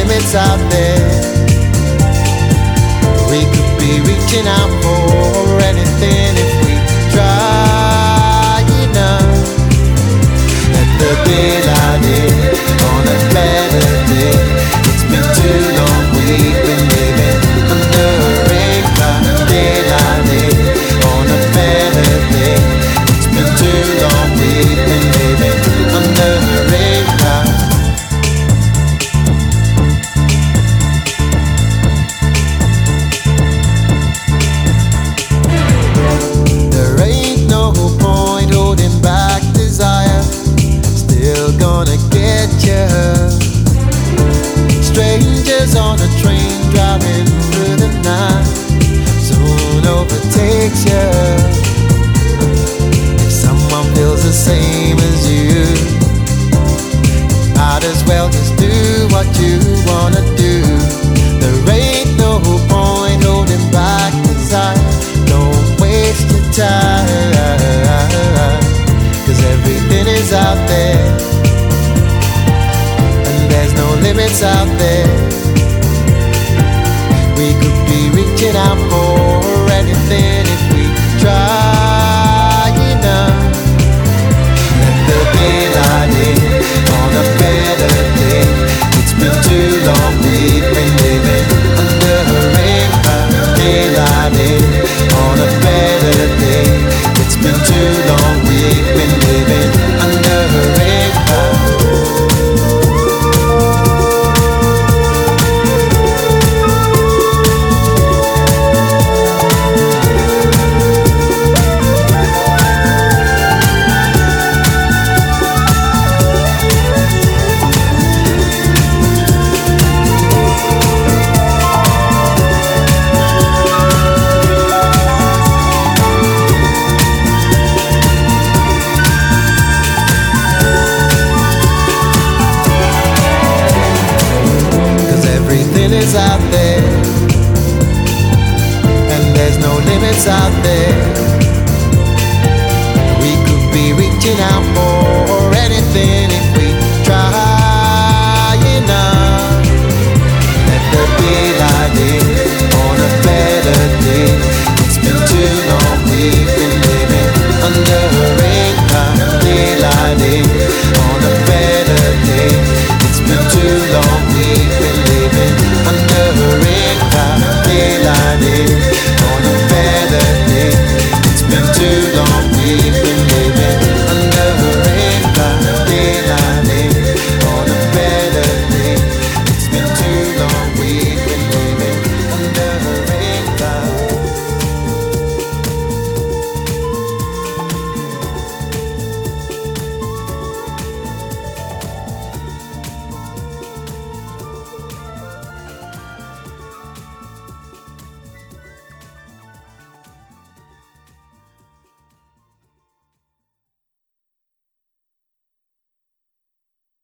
limits out there. We could be reaching out for anything if we try enough. Let the daylight in on a better day. It's been too long, we've been living under a rain cloud. Daylight in on a better day. It's been too long, we've been living under a rain cloud. There ain't no point holding back desire. Still gonna get you. Strangers on a train driving through the night soon overtakes you. If someone feels the same as you, might as well just do what you wanna do. There ain't no point holding back desire. Don't waste your time, 'cause everything is out there, and there's no limits out there. We could be reaching out for